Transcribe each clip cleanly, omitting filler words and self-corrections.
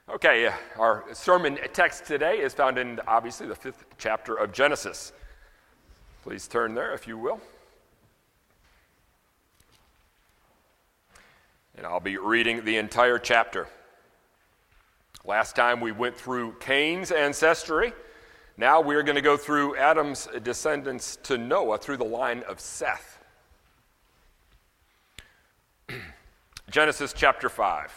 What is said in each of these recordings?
Okay, our sermon text today is found in, obviously, the 5th chapter of Genesis. Please turn there, if you will. And I'll be reading the entire chapter. Last time we went through Cain's ancestry. Now we're going to go through Adam's descendants to Noah through the line of Seth. Genesis chapter 5.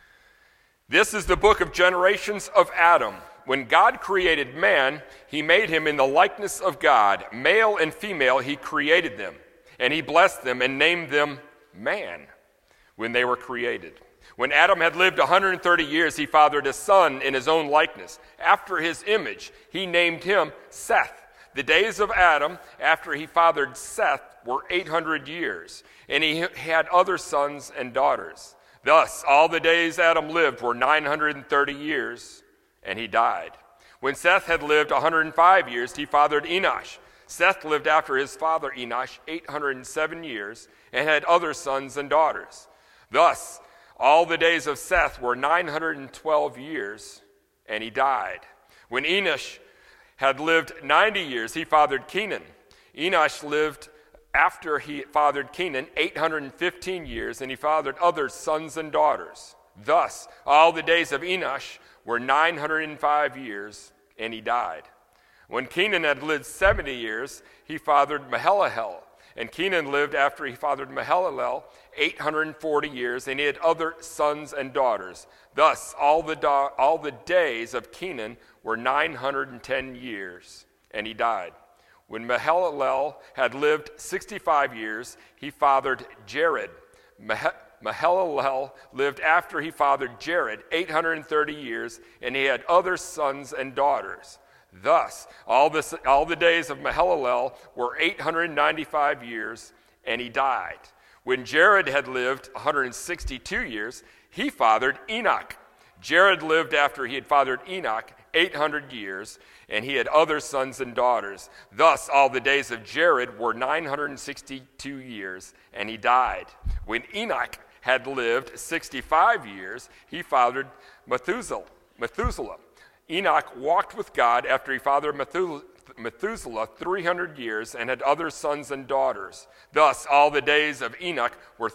This is the book of generations of Adam. When God created man, he made him in the likeness of God. Male and female, he created them. And he blessed them and named them man when they were created. When Adam had lived 130 years, he fathered a son in his own likeness. After his image, he named him Seth. The days of Adam, after he fathered Seth, were 800 years. And he had other sons and daughters. Thus, all the days Adam lived were 930 years, and he died. When Seth had lived 105 years, he fathered Enosh. Seth lived after his father Enosh 807 years, and had other sons and daughters. Thus, all the days of Seth were 912 years, and he died. When Enosh had lived 90 years, he fathered Kenan. Enosh lived after he fathered Kenan 815 years, and he fathered other sons and daughters. Thus, all the days of Enosh were 905 years, and he died. When Kenan had lived 70 years, he fathered Mahalalel. And Kenan lived after he fathered Mahalalel 840 years, and he had other sons and daughters. Thus, all the days of Kenan were 910 years, and he died. When Mahalalel had lived 65 years, he fathered Jared. Mahalalel lived after he fathered Jared 830 years, and he had other sons and daughters. Thus, all the days of Mahalalel were 895 years, and he died. When Jared had lived 162 years, he fathered Enoch. Jared lived after he had fathered Enoch 800 years, and he had other sons and daughters. Thus, all the days of Jared were 962 years, and he died. When Enoch had lived 65 years, he fathered Methuselah. Enoch walked with God after he fathered Methuselah 300 years, and had other sons and daughters. Thus, all the days of Enoch were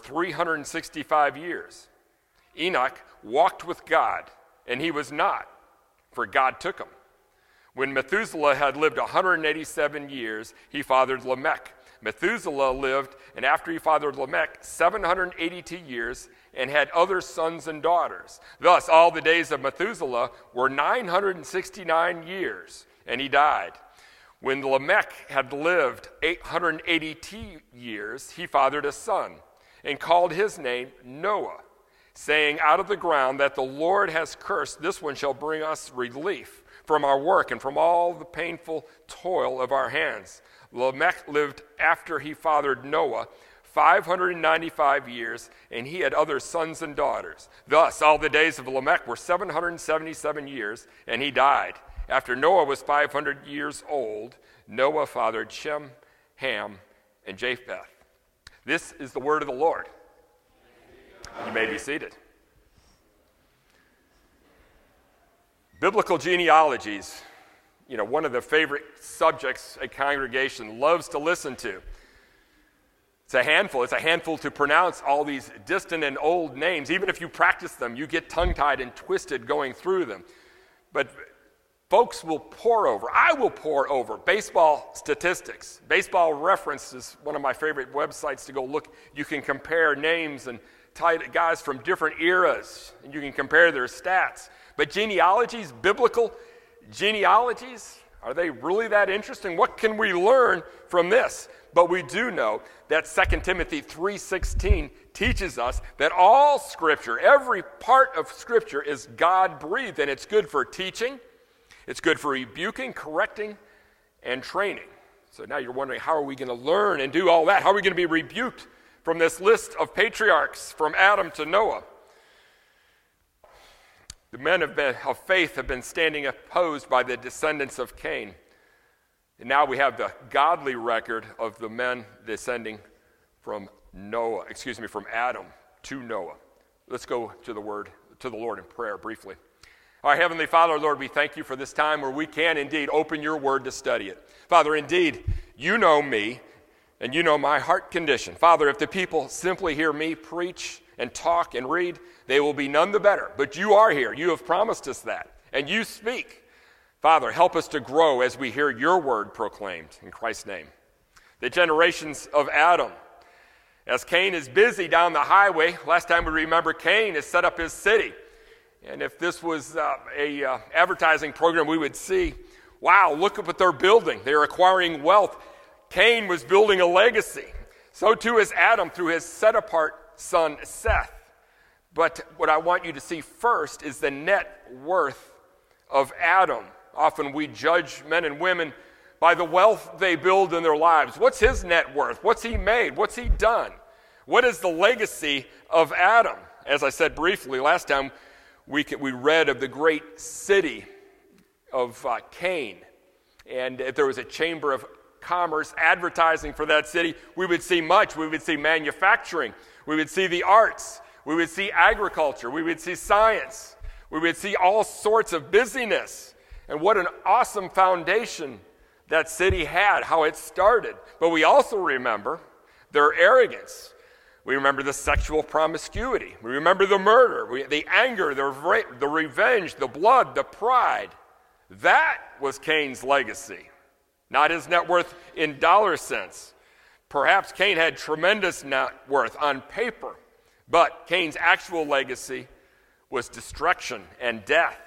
365 years. Enoch walked with God, and he was not, for God took him. When Methuselah had lived 187 years, he fathered Lamech. Methuselah lived, and after he fathered Lamech, 782 years, and had other sons and daughters. Thus, all the days of Methuselah were 969 years, and he died. When Lamech had lived 882 years, he fathered a son, and called his name Noah, saying, out of the ground that the Lord has cursed, this one shall bring us relief from our work and from all the painful toil of our hands. Lamech lived after he fathered Noah 595 years, and he had other sons and daughters. Thus, all the days of Lamech were 777 years, and he died. After Noah was 500 years old, Noah fathered Shem, Ham, and Japheth. This is the word of the Lord. You may be seated. Biblical genealogies, one of the favorite subjects a congregation loves to listen to. It's a handful to pronounce all these distant and old names. Even if you practice them, you get tongue-tied and twisted going through them. But folks will I will pore over baseball statistics. Baseball Reference is one of my favorite websites to go look. You can compare names and guys from different eras, and you can compare their stats. But genealogies, biblical genealogies, are they really that interesting? What can we learn from this? But we do know that 2 Timothy 3:16 teaches us that all Scripture, every part of Scripture is God-breathed, and it's good for teaching, it's good for rebuking, correcting, and training. So now you're wondering, how are we going to learn and do all that? How are we going to be rebuked from this list of patriarchs from Adam to Noah? The men of faith have been standing opposed by the descendants of Cain. And now we have the godly record of the men descending from Adam to Noah. Let's go to the Lord in prayer briefly. Our Heavenly Father, Lord, we thank you for this time where we can indeed open your word to study it. Father, indeed, you know me and you know my heart condition. Father, if the people simply hear me preach and talk and read, they will be none the better. But you are here. You have promised us that. And you speak. Father, help us to grow as we hear your word proclaimed. In Christ's name. The generations of Adam. As Cain is busy down the highway, last time we remember Cain has set up his city. And if this was a advertising program, we would see, wow, look at what they're building. They're acquiring wealth. Cain was building a legacy. So too is Adam through his set-apart son Seth. But what I want you to see first is the net worth of Adam. Often we judge men and women by the wealth they build in their lives. What's his net worth? What's he made? What's he done? What is the legacy of Adam? As I said briefly last time, we read of the great city of Cain. And if there was a chamber of commerce advertising for that city, we would see much. We would see manufacturing. We would see the arts. We would see agriculture. We would see science. We would see all sorts of busyness. And what an awesome foundation that city had, how it started. But we also remember their arrogance. We remember the sexual promiscuity. We remember the murder, the anger, the revenge, the blood, the pride. That was Cain's legacy, not his net worth in dollar sense. Perhaps Cain had tremendous net worth on paper, but Cain's actual legacy was destruction and death.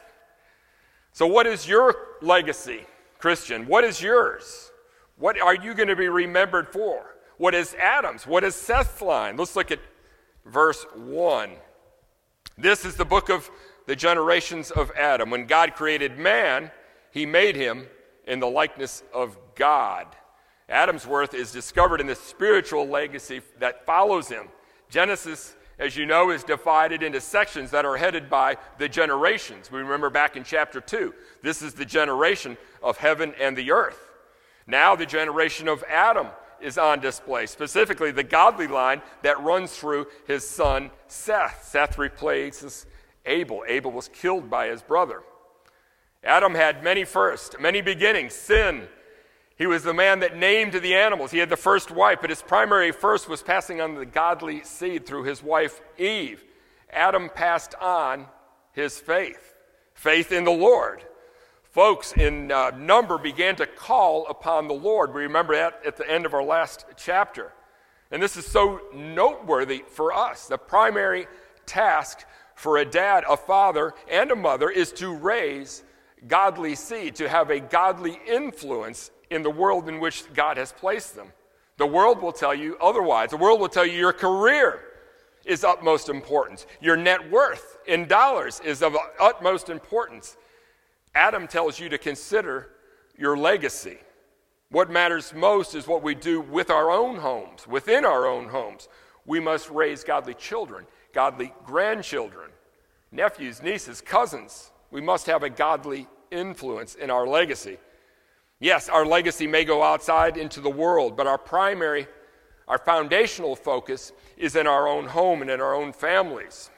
So what is your legacy, Christian? What is yours? What are you going to be remembered for? What is Adam's? What is Seth's line? Let's look at verse 1. This is the book of the generations of Adam. When God created man, he made him in the likeness of God. Adam's worth is discovered in the spiritual legacy that follows him. Genesis, as you know, is divided into sections that are headed by the generations. We remember back in chapter 2, this is the generation of heaven and the earth. Now the generation of Adam is on display, specifically the godly line that runs through his son Seth. Seth replaces Abel. Abel was killed by his brother. Adam had many firsts, many beginnings, sin. He was the man that named the animals. He had the first wife, but his primary first was passing on the godly seed through his wife Eve. Adam passed on his faith in the Lord. Folks in number began to call upon the Lord. We remember that at the end of our last chapter. And this is so noteworthy for us. The primary task for a dad, a father, and a mother is to raise godly seed, to have a godly influence in the world in which God has placed them. The world will tell you otherwise. The world will tell you your career is utmost importance. Your net worth in dollars is of utmost importance. Adam tells you to consider your legacy. What matters most is what we do with our own homes, within our own homes. We must raise godly children, godly grandchildren, nephews, nieces, cousins. We must have a godly influence in our legacy. Yes, our legacy may go outside into the world, but our foundational focus is in our own home and in our own families.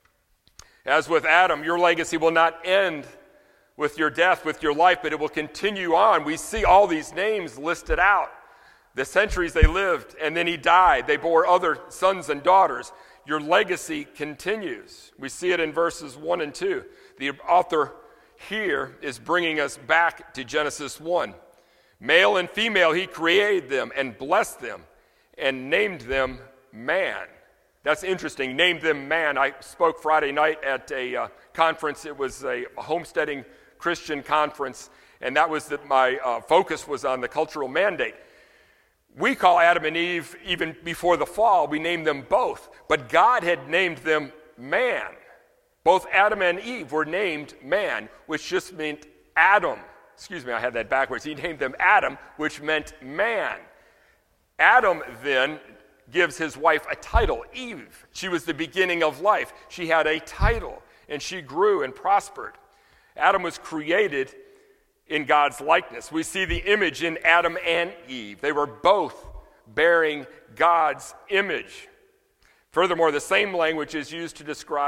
As with Adam, your legacy will not end with your death, with your life, but it will continue on. We see all these names listed out. The centuries they lived, and then he died. They bore other sons and daughters. Your legacy continues. We see it in verses 1 and 2. The author here is bringing us back to Genesis 1. Male and female, he created them and blessed them and named them man. That's interesting, named them man. I spoke Friday night at a conference. It was a homesteading Christian conference, and that was that my focus was on the cultural mandate. We call Adam and Eve, even before the fall, we named them both, but God had named them man. Both Adam and Eve were named man, which just meant Adam. Excuse me, I had that backwards. He named them Adam, which meant man. Adam then gives his wife a title, Eve. She was the beginning of life. She had a title, and she grew and prospered. Adam was created in God's likeness. We see the image in Adam and Eve. They were both bearing God's image. Furthermore, the same language is used to describe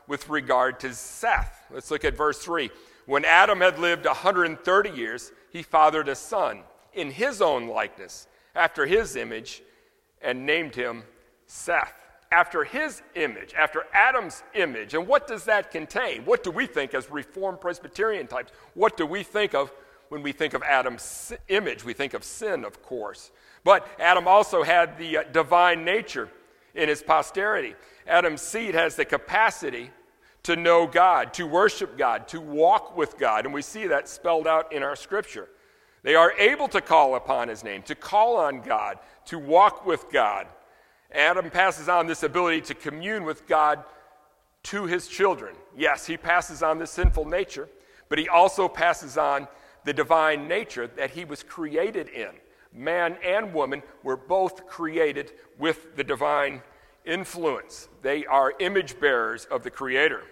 with regard to Seth. Let's look at verse 3. When Adam had lived 130 years, he fathered a son in his own likeness, after his image, and named him Seth. After his image, after Adam's image. And what does that contain? What do we think as Reformed Presbyterian types? What do we think of when we think of Adam's image? We think of sin, of course. But Adam also had the divine nature in his posterity. Adam's seed has the capacity to know God, to worship God, to walk with God. And we see that spelled out in our scripture. They are able to call upon his name, to call on God, to walk with God. Adam passes on this ability to commune with God to his children. Yes, he passes on the sinful nature, but he also passes on the divine nature that he was created in. Man and woman were both created with the divine influence. They are image bearers of the Creator.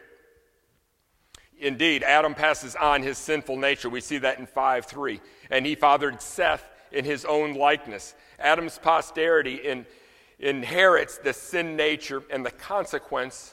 Indeed, Adam passes on his sinful nature. We see that in 5:3. And he fathered Seth in his own likeness. Adam's posterity inherits the sin nature and the consequence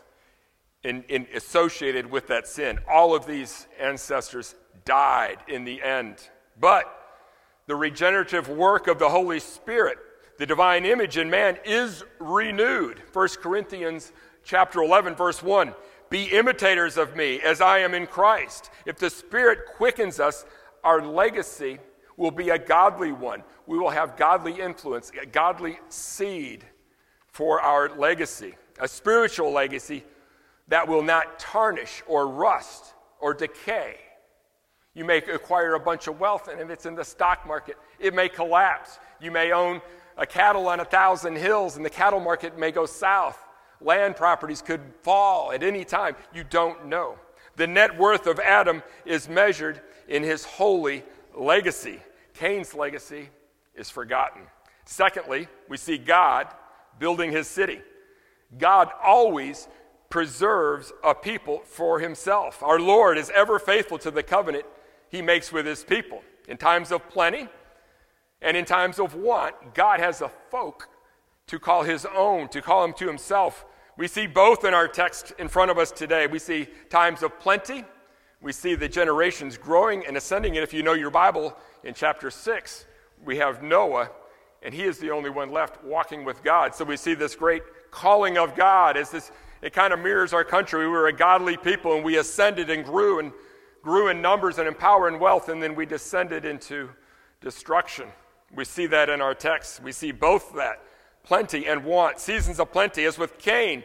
associated with that sin. All of these ancestors died in the end. But the regenerative work of the Holy Spirit, the divine image in man, is renewed. 1 Corinthians chapter 11, verse 1. Be imitators of me as I am in Christ. If the Spirit quickens us, our legacy will be a godly one. We will have godly influence, a godly seed for our legacy, a spiritual legacy that will not tarnish or rust or decay. You may acquire a bunch of wealth, and if it's in the stock market, it may collapse. You may own a cattle on 1,000 hills, and the cattle market may go south. Land properties could fall at any time. You don't know. The net worth of Adam is measured in his holy legacy. Cain's legacy is forgotten. Secondly, we see God building his city. God always preserves a people for himself. Our Lord is ever faithful to the covenant he makes with his people. In times of plenty and in times of want, God has a folk to call his own, to call him to himself. We see both in our text in front of us today. We see times of plenty. We see the generations growing and ascending. And if you know your Bible, in chapter 6, we have Noah, and he is the only one left walking with God. So we see this great calling of God as this. It kind of mirrors our country. We were a godly people, and we ascended and grew in numbers and in power and wealth, and then we descended into destruction. We see that in our text. We see both that, plenty and want, seasons of plenty. As with Cain,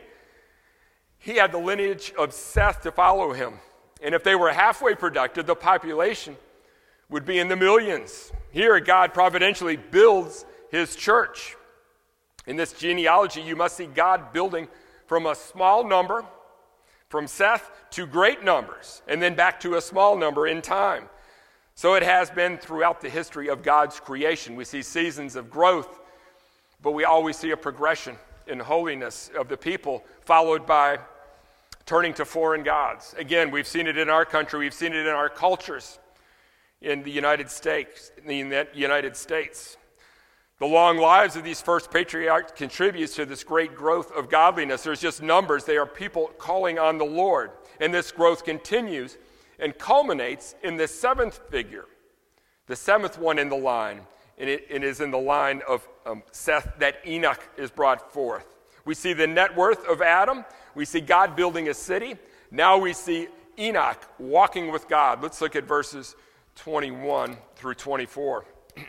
he had the lineage of Seth to follow him. And if they were halfway productive, the population would be in the millions. Here, God providentially builds his church. In this genealogy, you must see God building from a small number, from Seth to great numbers, and then back to a small number in time. So it has been throughout the history of God's creation. We see seasons of growth, but we always see a progression in holiness of the people, followed by turning to foreign gods. Again, we've seen it in our country. We've seen it in our cultures in the United States. The long lives of these first patriarchs contributes to this great growth of godliness. There's just numbers. They are people calling on the Lord. And this growth continues and culminates in the seventh figure, the seventh one in the line. And it is in the line of Seth that Enoch is brought forth. We see the net worth of Adam. We see God building a city. Now we see Enoch walking with God. Let's look at verses 21 through 24.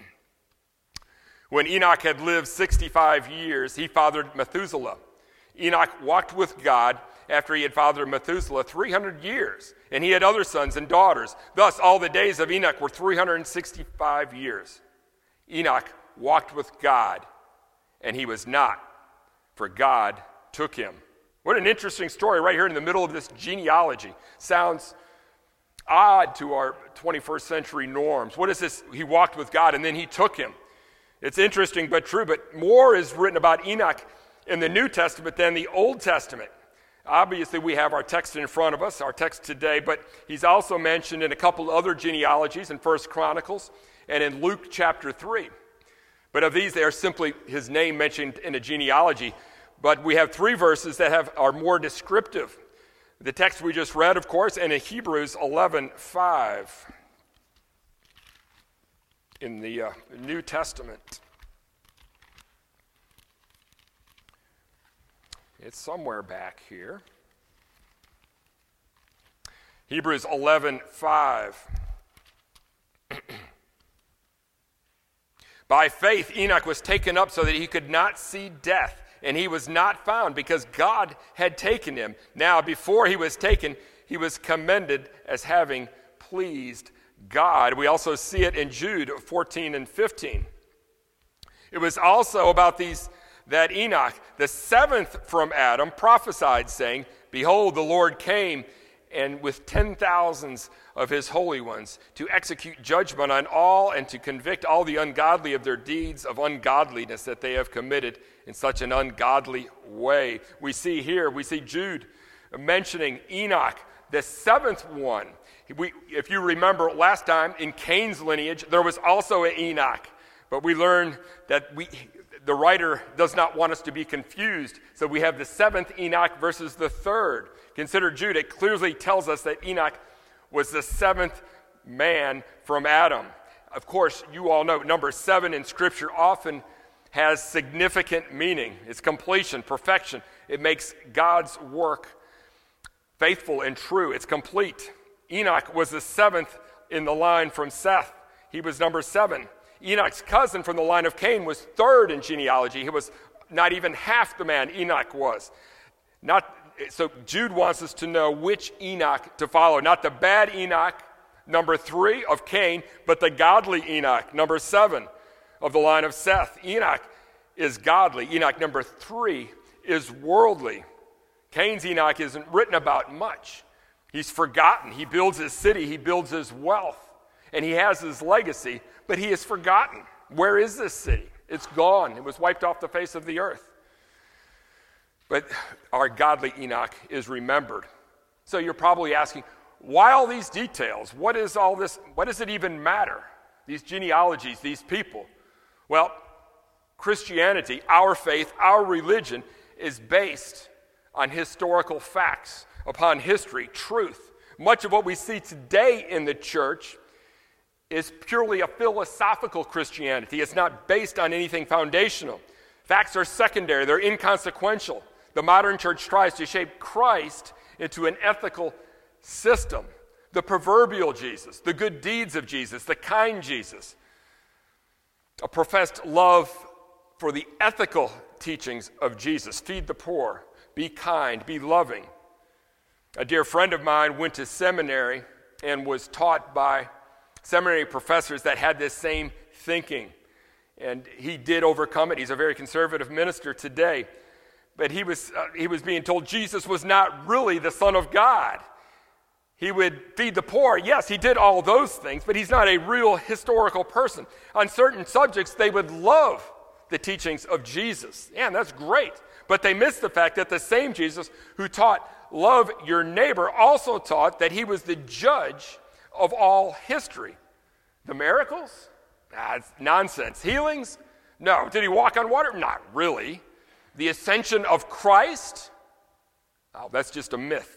When Enoch had lived 65 years, he fathered Methuselah. Enoch walked with God after he had fathered Methuselah 300 years, and he had other sons and daughters. Thus, all the days of Enoch were 365 years. Enoch walked with God, and he was not, for God took him. What an interesting story right here in the middle of this genealogy. Sounds odd to our 21st century norms. What is this? He walked with God, and then he took him. It's interesting but true, but more is written about Enoch in the New Testament than the Old Testament. Obviously, we have our text in front of us, our text today, but he's also mentioned in a couple other genealogies in 1 Chronicles and in Luke chapter 3. But of these, they are simply his name mentioned in a genealogy. But we have three verses that are more descriptive. The text we just read, of course, and in Hebrews 11:5 in the New Testament. It's somewhere back here. Hebrews 11:5. By faith, Enoch was taken up so that he could not see death, and he was not found because God had taken him. Now, before he was taken, he was commended as having pleased God. We also see it in Jude 14 and 15. It was also about that Enoch, the seventh from Adam, prophesied, saying, "Behold, the Lord came, and with 10,000s of his holy ones, to execute judgment on all and to convict all the ungodly of their deeds of ungodliness that they have committed in such an ungodly way." We see Jude mentioning Enoch, the seventh one. If you remember last time, in Cain's lineage, there was also an Enoch. But we learn that the writer does not want us to be confused. So we have the seventh Enoch versus the third. Consider Jude. It clearly tells us that Enoch was the seventh man from Adam. Of course, you all know number 7 in Scripture often has significant meaning. It's completion, perfection. It makes God's work faithful and true. It's complete. Enoch was the seventh in the line from Seth. He was number 7. Enoch's cousin from the line of Cain was third in genealogy. He was not even half the man Enoch was. So Jude wants us to know which Enoch to follow. Not the bad Enoch, number 3 of Cain, but the godly Enoch, number 7 of the line of Seth. Enoch is godly. Enoch, number 3, is worldly. Cain's Enoch isn't written about much. He's forgotten. He builds his city. He builds his wealth. And he has his legacy, but he is forgotten. Where is this city? It's gone. It was wiped off the face of the earth. But our godly Enoch is remembered. So you're probably asking, why all these details? What is all this? What does it even matter? These genealogies, these people. Well, Christianity, our faith, our religion is based on historical facts, upon history, truth. Much of what we see today in the church is purely a philosophical Christianity. It's not based on anything foundational. Facts are secondary. They're inconsequential. The modern church tries to shape Christ into an ethical system. The proverbial Jesus, the good deeds of Jesus, the kind Jesus. A professed love for the ethical teachings of Jesus. Feed the poor, be kind, be loving. A dear friend of mine went to seminary and was taught by seminary professors that had this same thinking. And he did overcome it. He's a very conservative minister today. But he was being told Jesus was not really the Son of God. He would feed the poor. Yes, he did all those things, but he's not a real historical person. On certain subjects, they would love the teachings of Jesus. Yeah, and that's great. But they missed the fact that the same Jesus who taught love your neighbor also taught that he was the judge of all history. The miracles? It's nonsense. Healings? No. Did he walk on water? Not really. The ascension of Christ? Oh, that's just a myth.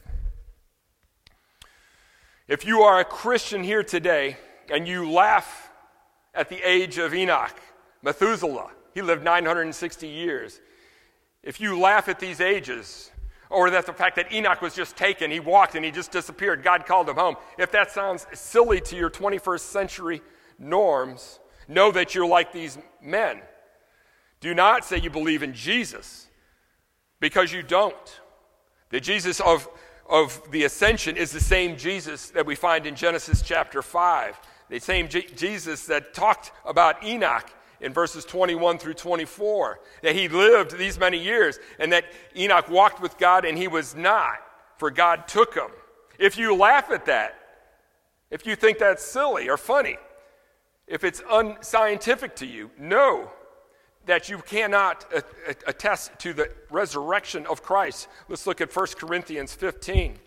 If you are a Christian here today and you laugh at the age of Enoch, Methuselah, he lived 960 years. If you laugh at these ages, or that the fact that Enoch was just taken, he walked and he just disappeared, God called him home, if that sounds silly to your 21st century norms, know that you're like these men. Do not say you believe in Jesus, because you don't. The Jesus of the ascension is the same Jesus that we find in Genesis chapter 5. The same Jesus that talked about Enoch in verses 21 through 24, that he lived these many years, and that Enoch walked with God and he was not, for God took him. If you laugh at that, if you think that's silly or funny, if it's unscientific to you, know that you cannot attest to the resurrection of Christ. Let's look at 1 Corinthians 15.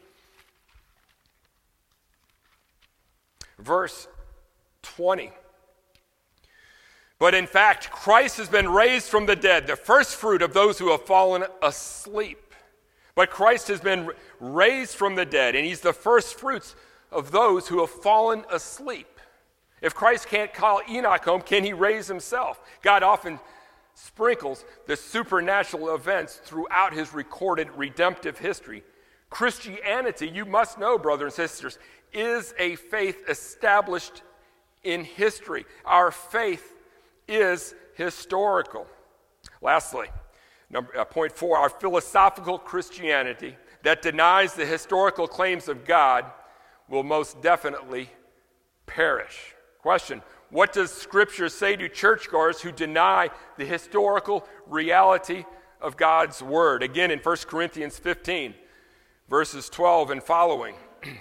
Verse 20. But in fact, Christ has been raised from the dead, the first fruit of those who have fallen asleep. But Christ has been raised from the dead, and he's the first fruits of those who have fallen asleep. If Christ can't call Enoch home, can he raise himself? God often sprinkles the supernatural events throughout his recorded redemptive history. Christianity, you must know, brothers and sisters, is a faith established in history. Our faith is historical. Lastly, point 4, our philosophical Christianity that denies the historical claims of God will most definitely perish. Question: what does Scripture say to churchgoers who deny the historical reality of God's Word? Again, in 1 Corinthians 15, verses 12 and following.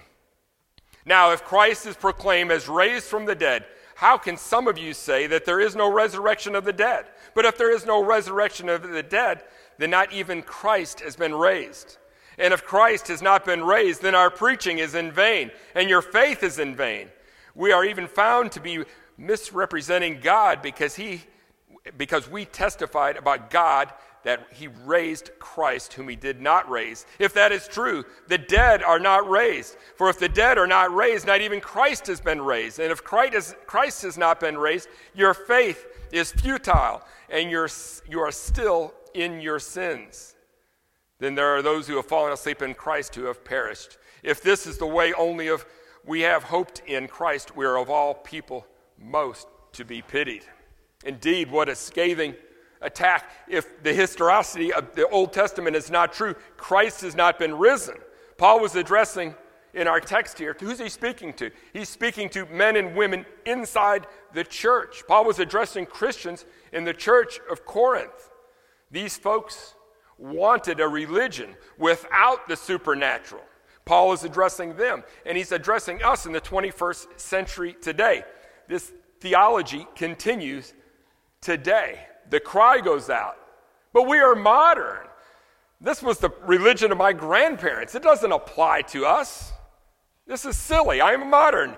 Now, if Christ is proclaimed as raised from the dead, how can some of you say that there is no resurrection of the dead? But if there is no resurrection of the dead, then not even Christ has been raised. And if Christ has not been raised, then our preaching is in vain, and your faith is in vain. We are even found to be misrepresenting God because we testified about God that he raised Christ, whom he did not raise. If that is true, the dead are not raised. For if the dead are not raised, not even Christ has been raised. And if Christ has not been raised, your faith is futile, and you are still in your sins. Then there are those who have fallen asleep in Christ who have perished. If this is the way only of we have hoped in Christ, we are of all people most to be pitied. Indeed, what a scathing attack. If the historicity of the Old Testament is not true, Christ has not been risen. Paul was addressing, in our text here, who's he speaking to? He's speaking to men and women inside the church. Paul was addressing Christians in the church of Corinth. These folks wanted a religion without the supernatural. Paul is addressing them, and he's addressing us in the 21st century today. This theology continues today. The cry goes out, but we are modern. This was the religion of my grandparents. It doesn't apply to us. This is silly. I am modern.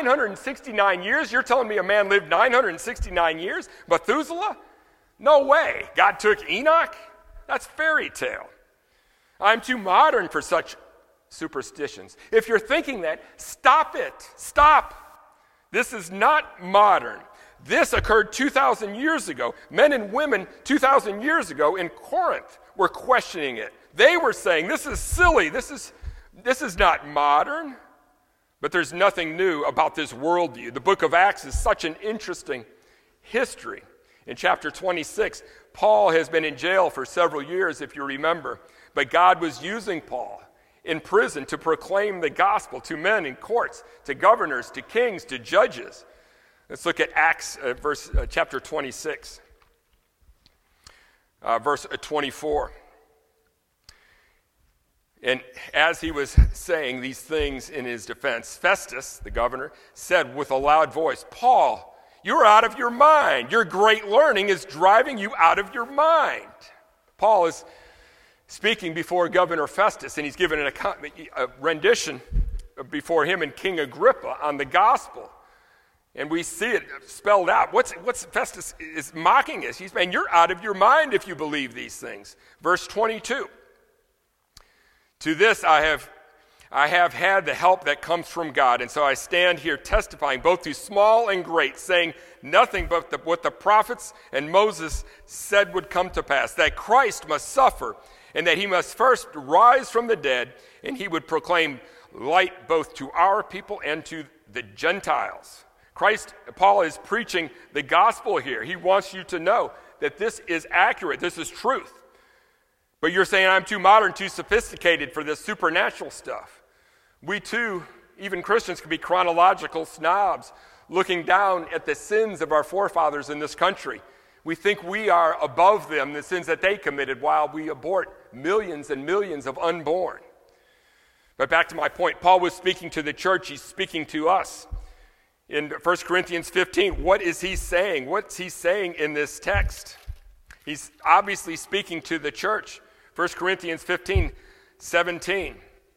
969 years? You're telling me a man lived 969 years? Methuselah? No way. God took Enoch? That's fairy tale. I'm too modern for such superstitions. If you're thinking that, stop it. Stop. This is not modern. This occurred 2,000 years ago. Men and women 2,000 years ago in Corinth were questioning it. They were saying, this is silly. This is not modern. But there's nothing new about this worldview. The book of Acts is such an interesting history. In chapter 26, Paul has been in jail for several years, if you remember. But God was using Paul in prison to proclaim the gospel to men in courts, to governors, to kings, to judges. Let's look at Acts chapter 26, verse 24. And as he was saying these things in his defense, Festus, the governor, said with a loud voice, "Paul, you're out of your mind. Your great learning is driving you out of your mind." Paul is speaking before Governor Festus, and he's given a rendition before him and King Agrippa on the gospel. And we see it spelled out. What's Festus is mocking us. He's saying, you're out of your mind if you believe these things. Verse 22. To this I have had the help that comes from God, and so I stand here testifying both to small and great, saying nothing but what the prophets and Moses said would come to pass, that Christ must suffer, and that he must first rise from the dead, and he would proclaim light both to our people and to the Gentiles. Paul is preaching the gospel here. He wants you to know that this is accurate, this is truth. But you're saying I'm too modern, too sophisticated for this supernatural stuff. We too, even Christians, can be chronological snobs, looking down at the sins of our forefathers in this country. We think we are above them, the sins that they committed, while we abort millions and millions of unborn. But back to my point, Paul was speaking to the church, he's speaking to us. In 1 Corinthians 15, what is he saying? What's he saying in this text? He's obviously speaking to the church. 1 Corinthians 15, 17.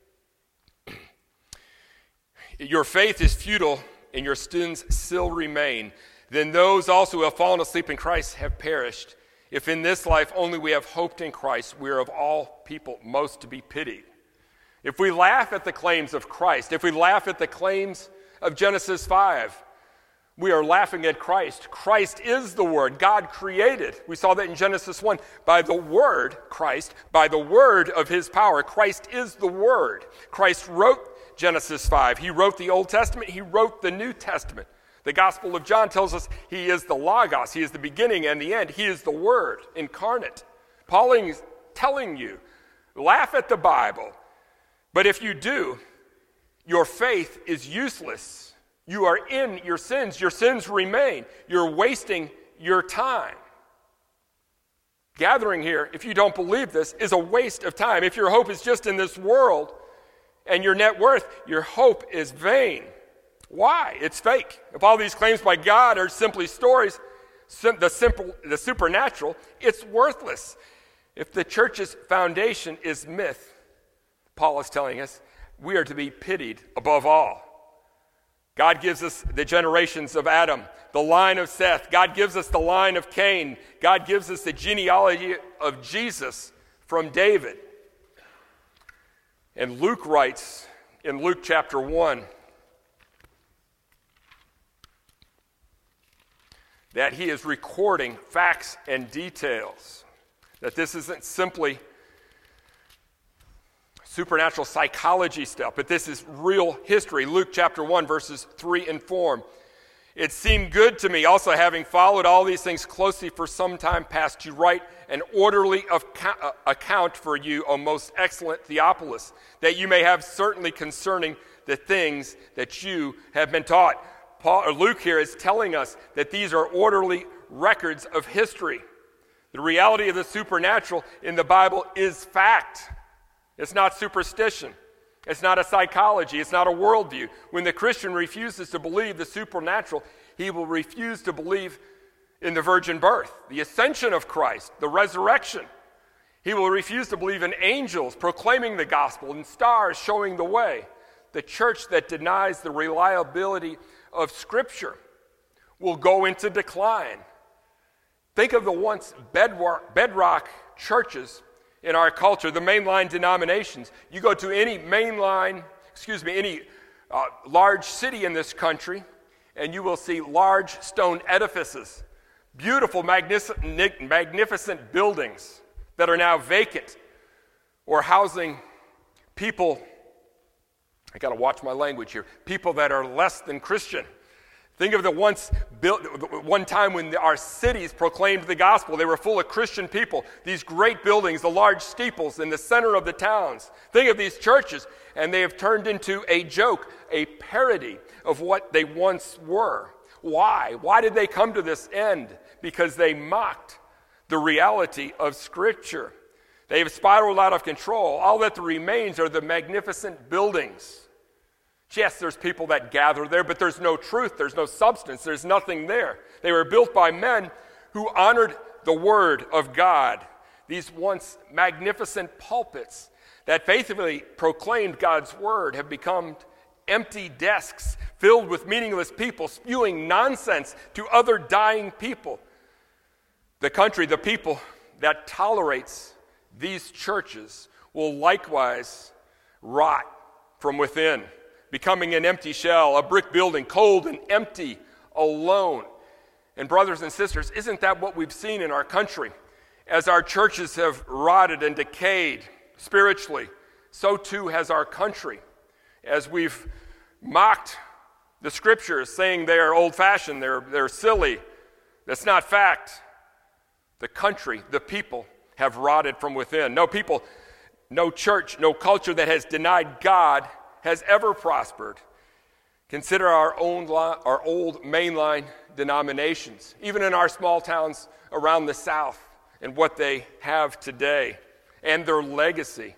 Your faith is futile and your sins still remain. Then those also who have fallen asleep in Christ have perished. If in this life only we have hoped in Christ, we are of all people most to be pitied. If we laugh at the claims of Christ, if we laugh at the claims of Genesis 5, we are laughing at Christ. Christ is the Word. God created. We saw that in Genesis 1. By the Word, Christ, by the word of his power, Christ is the Word. Christ wrote Genesis 5. He wrote the Old Testament. He wrote the New Testament. The Gospel of John tells us he is the Logos. He is the beginning and the end. He is the Word incarnate. Paul is telling you, laugh at the Bible. But if you do, your faith is useless. You are in your sins. Your sins remain. You're wasting your time. Gathering here, if you don't believe this, is a waste of time. If your hope is just in this world and your net worth, your hope is vain. Why? It's fake. If all these claims by God are simply stories, the supernatural, it's worthless. If the church's foundation is myth, Paul is telling us, we are to be pitied above all. God gives us the generations of Adam, the line of Seth. God gives us the line of Cain. God gives us the genealogy of Jesus from David. And Luke writes in Luke chapter 1 that he is recording facts and details, that this isn't simply supernatural psychology stuff, but this is real history. Luke chapter 1, verses 3 and 4. It seemed good to me, also having followed all these things closely for some time past, to write an orderly account for you, O most excellent Theophilus, that you may have certainty concerning the things that you have been taught. Luke here is telling us that these are orderly records of history. The reality of the supernatural in the Bible is fact. It's not superstition. It's not a psychology. It's not a worldview. When the Christian refuses to believe the supernatural, he will refuse to believe in the virgin birth, the ascension of Christ, the resurrection. He will refuse to believe in angels proclaiming the gospel and stars showing the way. The church that denies the reliability of Scripture will go into decline. Think of the once bedrock churches in our culture, the mainline denominations. You go to any large city in this country, and you will see large stone edifices, beautiful, magnificent buildings that are now vacant or housing people, I got to watch my language here, people that are less than Christian. Think of the one time when our cities proclaimed the gospel. They were full of Christian people. These great buildings, the large steeples in the center of the towns. Think of these churches, and they have turned into a joke, a parody of what they once were. Why? Why did they come to this end? Because they mocked the reality of Scripture. They have spiraled out of control. All that remains are the magnificent buildings. Yes, there's people that gather there, but there's no truth, there's no substance, there's nothing there. They were built by men who honored the Word of God. These once magnificent pulpits that faithfully proclaimed God's Word have become empty desks filled with meaningless people spewing nonsense to other dying people. The country, the people that tolerates these churches will likewise rot from within, becoming an empty shell, a brick building, cold and empty, alone. And brothers and sisters, isn't that what we've seen in our country? As our churches have rotted and decayed spiritually, so too has our country. As we've mocked the Scriptures, saying they are old-fashioned, they're silly, that's not fact. The country, the people, have rotted from within. No people, no church, no culture that has denied God has ever prospered. Consider our old mainline denominations, even in our small towns around the South, and what they have today, and their legacy.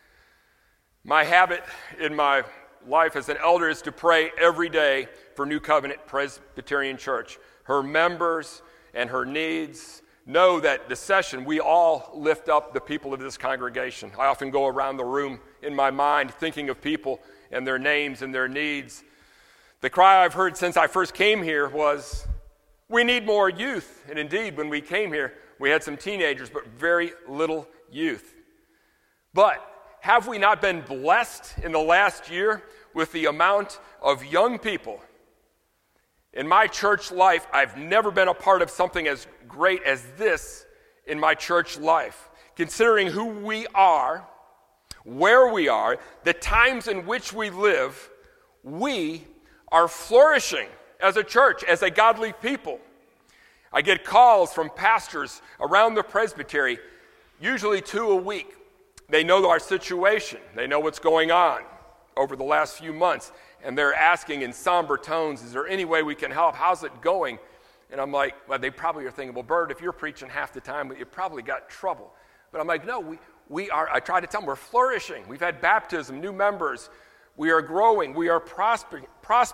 My habit in my life as an elder is to pray every day for New Covenant Presbyterian Church. Her members and her needs. Know that this session, we all lift up the people of this congregation. I often go around the room in my mind thinking of people and their names and their needs. The cry I've heard since I first came here was, we need more youth. And indeed, when We had some teenagers, but very little youth. But have we not been blessed in the last year with the amount of young people? In my church life, I've never been a part of something as great as this in my church life. Considering who we are, where we are, the times in which we live, we are flourishing as a church, as a godly people. I get calls from pastors around the presbytery, usually 2 a week. They know our situation. They know what's going on over the last few months. And they're asking in somber tones, is there any way we can help? How's it going? And I'm like, well, they probably are thinking, well, Bert, if you're preaching half the time, you probably got trouble. But I'm like, no, we are, I try to tell them, we're flourishing. We've had baptism, new members. We are growing. We are prospering.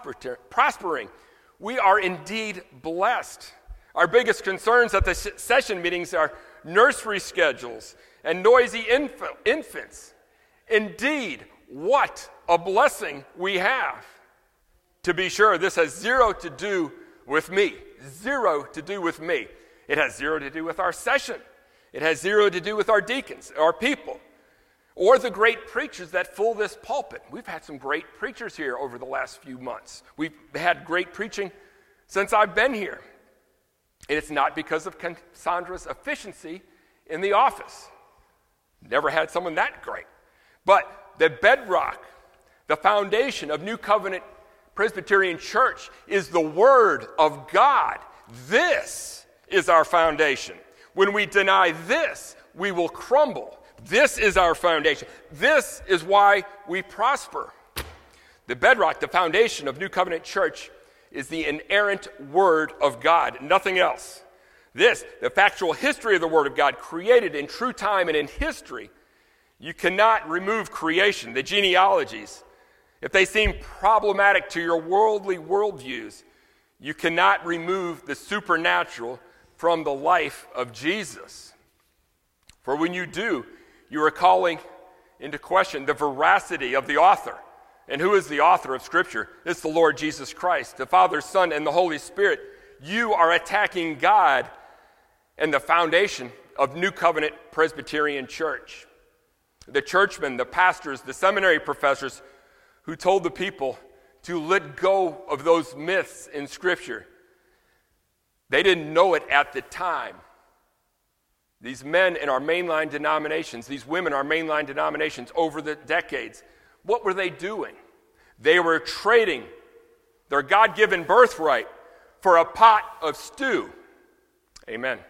We are indeed blessed. Our biggest concerns at the session meetings are nursery schedules and noisy infants. Indeed, what a blessing we have. To be sure, this has zero to do with me. Zero to do with me. It has zero to do with our session. It has zero to do with our deacons, our people, or the great preachers that fill this pulpit. We've had some great preachers here over the last few months. We've had great preaching since I've been here. And it's not because of Cassandra's efficiency in the office. Never had someone that great. But the bedrock, the foundation of New Covenant Presbyterian Church is the Word of God. This is our foundation. When we deny this, we will crumble. This is our foundation. This is why we prosper. The bedrock, the foundation of New Covenant Church is the inerrant Word of God, nothing else. This, the factual history of the Word of God, created in true time and in history. You cannot remove creation, the genealogies. If they seem problematic to your worldly worldviews, you cannot remove the supernatural from the life of Jesus. For when you do, you are calling into question the veracity of the author. And who is the author of Scripture? It's the Lord Jesus Christ, the Father, Son, and the Holy Spirit. You are attacking God and the foundation of New Covenant Presbyterian Church. The churchmen, the pastors, the seminary professors who told the people to let go of those myths in Scripture, they didn't know it at the time. These men in our mainline denominations, these women in our mainline denominations over the decades, what were they doing? They were trading their God-given birthright for a pot of stew. Amen.